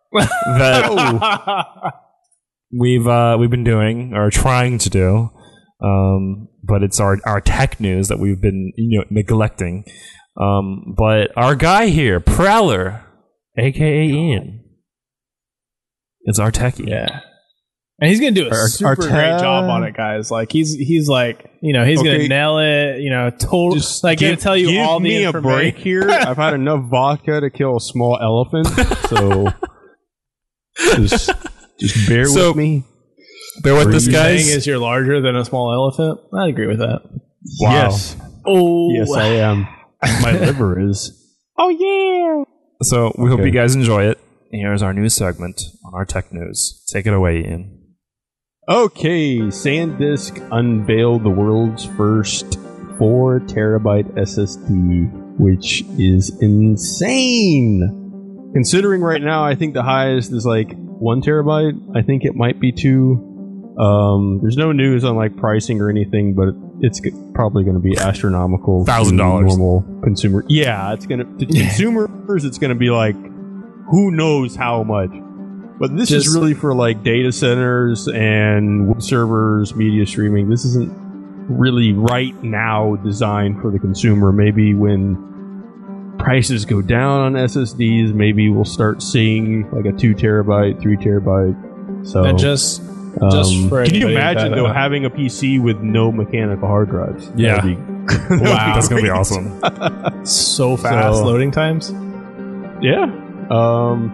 that we've uh, we've been doing or trying to do, um, but it's our our tech news that we've been you know neglecting. Um, but our guy here, Prowler, aka Ian, is our techie. Yeah. And he's going to do a Our- super our great ta- job on it, guys. Like, he's, he's like, you know, he's going Okay. to nail it, you know, total, Just like, going give- to tell you give all the me a information. break here. I've had enough vodka to kill a small elephant, so just just bear So- with me. Bear with this, You're guys. saying is you're larger than a small elephant? I agree with that. Wow. Yes, Oh, yes, I am. My liver is. Oh, yeah. So we hope Okay. you guys enjoy it. Here's our new segment on our tech news. Take it away, Ian. Okay, SanDisk unveiled the world's first four terabyte S S D, which is insane. Considering right now, I think the highest is like one terabyte. I think it might be two. Um, there's no news on like pricing or anything, but it's g- probably going to be astronomical. one thousand to dollars. Normal consumer. Yeah, it's going to to consumers. It's going to be like who knows how much. But this is Just- really for like data centers and web servers, media streaming. This isn't really right now designed for the consumer. Maybe when prices go down on S S Ds, maybe we'll start seeing like a two terabyte, three terabyte. So, And just, just um, for can you anybody imagine that- though having a P C with no mechanical hard drives? Yeah. That'd be- that'd be Wow. That's gonna be great. awesome. so fast So- loading times? Yeah. Um.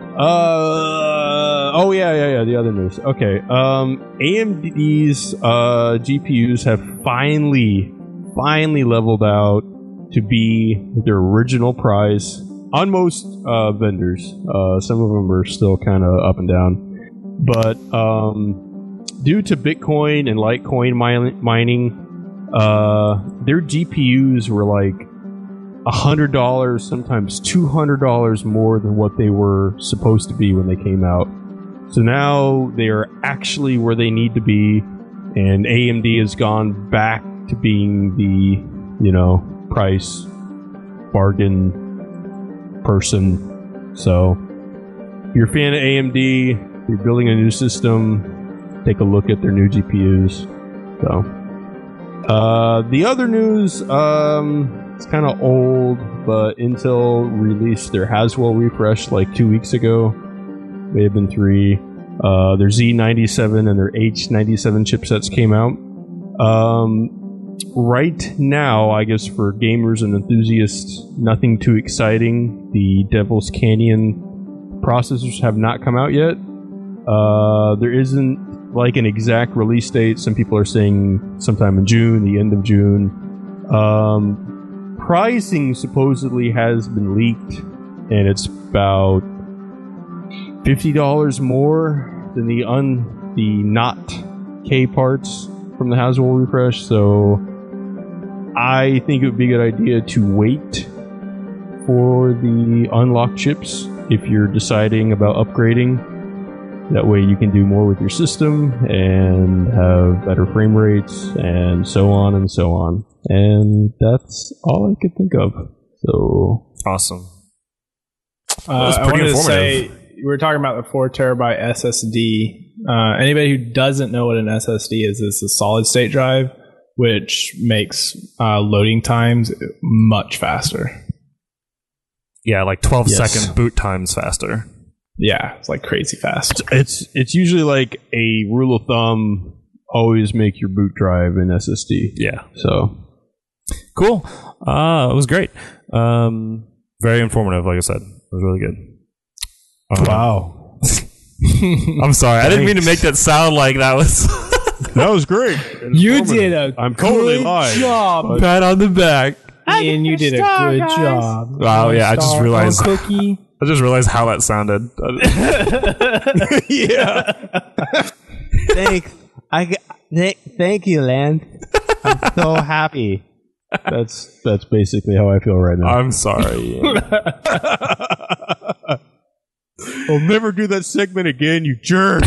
Uh. Oh yeah, yeah, yeah. The other news. Okay. Um. A M D's uh, G P Us have finally, finally leveled out to be their original price on most uh, vendors. Uh, some of them are still kind of up and down, but um, due to Bitcoin and Litecoin min- mining, uh, their G P Us were like a hundred dollars, sometimes two hundred dollars more than what they were supposed to be when they came out. So now they are actually where they need to be, and A M D has gone back to being the you know, price, bargain, person. So, if you're a fan of A M D, you're building a new system, take a look at their new G P Us. So, uh, the other news, um, it's kind of old, but Intel released their Haswell refresh like two weeks ago. May have been three. Uh, their Z ninety-seven and their H ninety-seven chipsets came out. Um, right now, I guess for gamers and enthusiasts, nothing too exciting. The Devil's Canyon processors have not come out yet. Uh, there isn't like an exact release date. Some people are saying sometime in June, the end of June. Um, pricing supposedly has been leaked, and it's about fifty dollars more than the un the not K parts from the Haswell refresh. So I think it would be a good idea to wait for the unlocked chips if you're deciding about upgrading. That way you can do more with your system and have better frame rates and so on and so on. And that's all I could think of. So awesome. Uh, I wanted to say, we were talking about the four terabyte S S D. Uh, anybody who doesn't know what an S S D is, it's a solid state drive, which makes uh, loading times much faster. Yeah, like twelve Yes. second boot times faster. Yeah, it's like crazy fast. it's it's usually like a rule of thumb. Always make your boot drive an S S D. Yeah. So Cool. Uh, it was great. Um, very informative, like I said. It was really good. Um, wow, I'm sorry. I didn't mean to make that sound like that was... that was great. You did a I'm totally good lying, job, but- Pat on the back. and you did a good job. Wow, yeah, I just Star realized... on Cookie. I just realized how that sounded. yeah. Thanks. I g- th- thank you, Lance. I'm so happy. That's that's basically how I feel right now. I'm sorry. I'll never do that segment again, you jerk.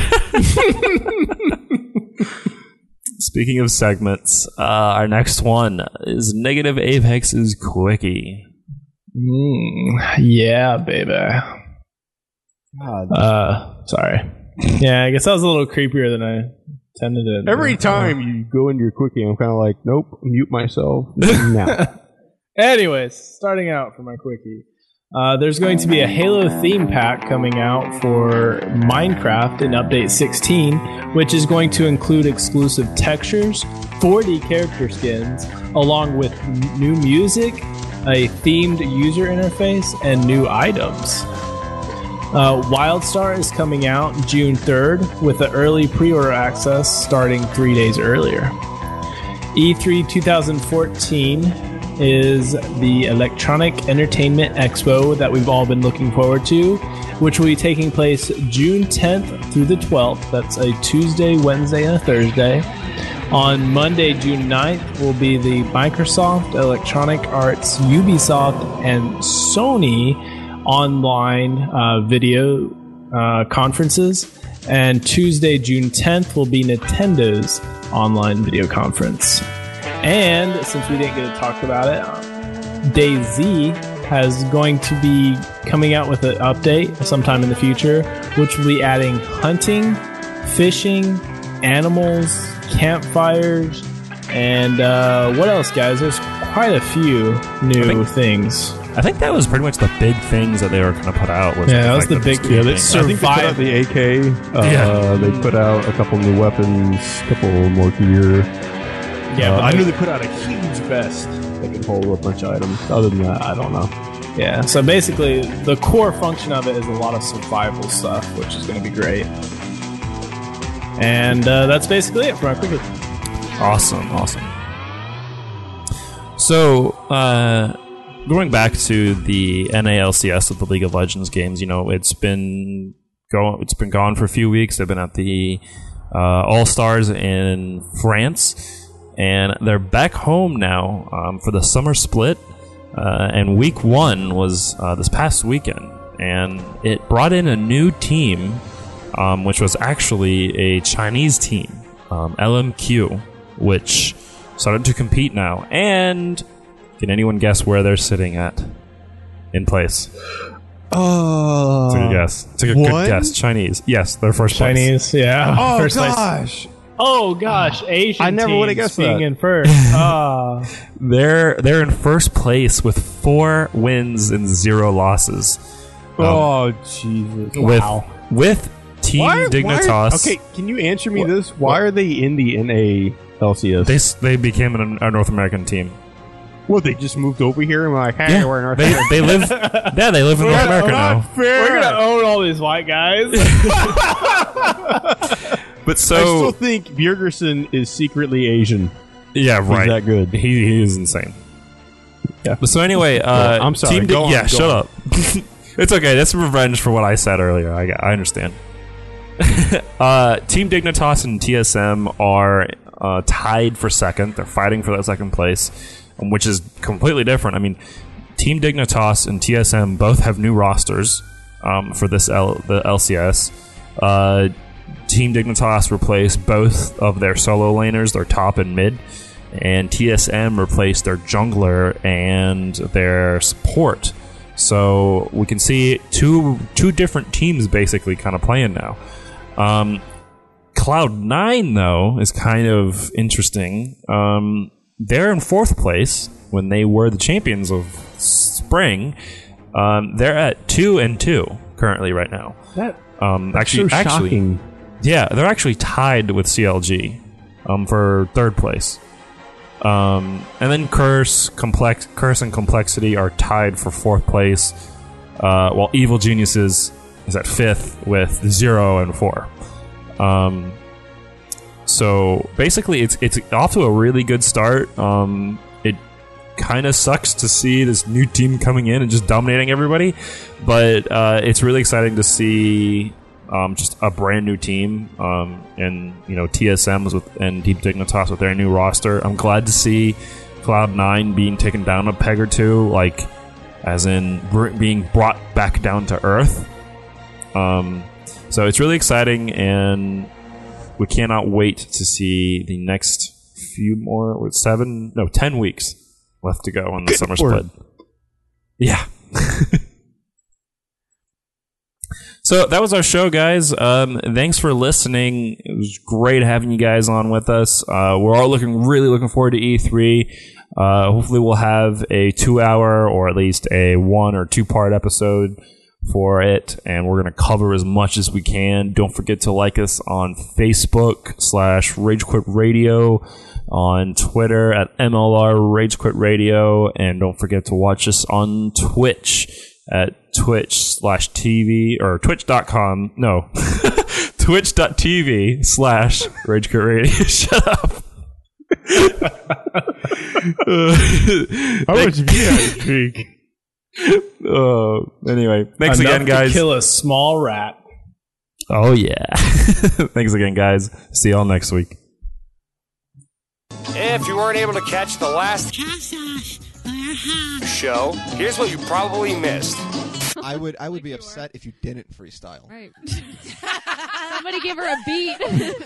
Speaking of segments, uh, our next one is Negative Apex's Quickie. Mm, yeah, baby. God. Uh, sorry. Yeah, I guess that was a little creepier than I intended it. Every time you go into your quickie, I'm kind of like, nope, mute myself now. Anyways, starting out for my quickie. Uh, there's going to be a Halo theme pack coming out for Minecraft in Update sixteen, which is going to include exclusive textures, four D character skins, along with n- new music, a themed user interface, and new items. Uh, WildStar is coming out June third with the early pre-order access starting three days earlier. E three twenty fourteen is the Electronic Entertainment Expo that we've all been looking forward to, which will be taking place June tenth through the twelfth. That's a Tuesday, Wednesday, and a Thursday. On Monday, June ninth, will be the Microsoft, Electronic Arts, Ubisoft, and Sony online uh, video uh, conferences. And Tuesday, June tenth, will be Nintendo's online video conference. And since we didn't get to talk about it, DayZ has going to be coming out with an update sometime in the future, which will be adding hunting, fishing, animals, campfires, and uh, what else, guys? There's quite a few new think- things. I think that was pretty much the big things that they were going to put out. Was Yeah, the that was fact the that big- it's yeah, being- that's I think they put out the A K. Uh, Yeah. They put out a couple new weapons, a couple more gear. Yeah, Uh, but I they- knew they put out a huge vest that could hold a bunch of items. Other than that, I don't know. Yeah, so basically, the core function of it is a lot of survival stuff, which is going to be great. And uh, that's basically it for my quickie. Awesome, awesome. So, uh, going back to the N A L C S of the League of Legends games, you know, it's been go it's been gone for a few weeks. They've been at the uh, All Stars in France, and they're back home now um, for the summer split. Uh, and week one was uh, this past weekend, and it brought in a new team, um, which was actually a Chinese team, um, L M Q, which started to compete now. And can anyone guess where they're sitting at in place? Oh, It's a good guess. It's a good, good guess. Chinese. Yes, they're first place. Chinese, yeah. Oh First place. gosh! Oh gosh, Asian I never teams would've guessed being that. in first. Ah. They're they're in first place with four wins and zero losses. Oh Jesus! With Wow. with Team Why- why- Dignitas. okay, can you answer me this? Why are they in the N A L C S? They s- they became an, a North American team. Well, they just moved over here and were like, hey, we're in North they, America. they live. Yeah, they live in North America now. We're gonna own all these white guys. But I so still think Bjergerson is secretly Asian. yeah, right. that good? He he is insane. Yeah. But so anyway, uh, I'm sorry, Team go on, yeah, go shut on. up. It's okay. That's revenge for what I said earlier. I I understand. uh, Team Dignitas and T S M are uh, tied for second. They're fighting for that second place, um, which is completely different. I mean, Team Dignitas and T S M both have new rosters um, for this L- the L C S. Uh, Team Dignitas replaced both of their solo laners, their top and mid, and T S M replaced their jungler and their support. So we can see two two different teams basically kind of playing now. Um, Cloud nine, though, is kind of interesting. Um, they're in fourth place when they were the champions of spring. Um, they're at two and two currently right now. That, Um, that's actually, so actually, shocking. yeah, they're actually tied with C L G um, for third place. Um, and then Curse, Complex, Curse, and Complexity are tied for fourth place, uh, while Evil Geniuses is at fifth with zero and four. Um, so basically, it's it's off to a really good start. Um, it kind of sucks to see this new team coming in and just dominating everybody, but uh, it's really exciting to see. Um, just a brand new team, um, and you know T S M was with and Team Dignitas with their new roster. I'm glad to see Cloud nine being taken down a peg or two, like as in br- being brought back down to earth. Um, so it's really exciting, and we cannot wait to see the next few more, with seven, no, ten weeks left to go on the summer split. Yeah. So that was our show, guys. Um, thanks for listening. It was great having you guys on with us. Uh, we're all looking really looking forward to E three. Uh, hopefully, we'll have a two-hour or at least a one or two-part episode for it, and we're going to cover as much as we can. Don't forget to like us on Facebook slash Rage Quit Radio, on Twitter at M L R Rage Quit Radio, and don't forget to watch us on Twitch at Twitch slash TV or Twitch.com. No, Twitch.tv slash Rage Quit Radio. Shut up. How much have you had to drink? Uh, anyway, thanks Enough again, guys. To kill a small rat. Oh, yeah. Thanks again, guys. See y'all next week. If you weren't able to catch the last show, here's what you probably missed. I would I would be upset if you didn't freestyle. Right. Somebody give her a beat.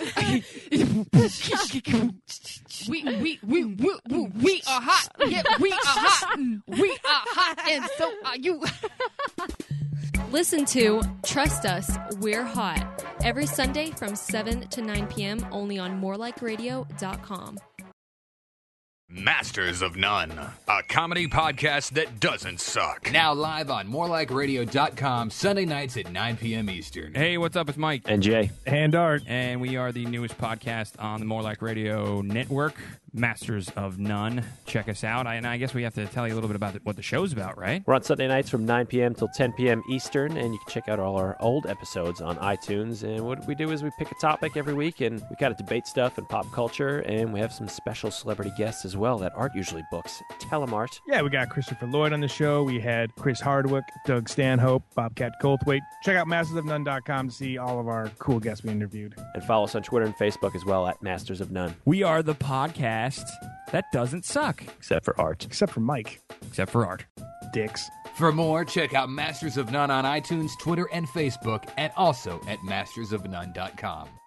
we, we, we, we, we, we are hot. Yeah, we are hot. We are hot, and so are you. Listen to Trust Us, We're Hot every Sunday from seven to nine p.m. only on more like radio dot com. Masters of None, a comedy podcast that doesn't suck. Now live on more like radio dot com, Sunday nights at nine p.m. Eastern. Hey, what's up? It's Mike. And Jay. And Art. And we are the newest podcast on the More Like Radio network, Masters of None. Check us out. I, and I guess we have to tell you a little bit about what the show's about, right? We're on Sunday nights from nine p.m. till ten p.m. Eastern, and you can check out all our old episodes on iTunes. And what we do is we pick a topic every week, and we kind of debate stuff and pop culture, and we have some special celebrity guests as well that Art usually books. Tell 'em, Art. Yeah, we got Christopher Lloyd on the show. We had Chris Hardwick, Doug Stanhope, Bobcat Goldthwait. Check out masters of none dot com to see all of our cool guests we interviewed. And follow us on Twitter and Facebook as well at Masters of None. We are the podcast that doesn't suck. Except for Art. Except for Mike. Except for Art. Dicks. For more, check out Masters of None on iTunes, Twitter, and Facebook, and also at masters of none dot com.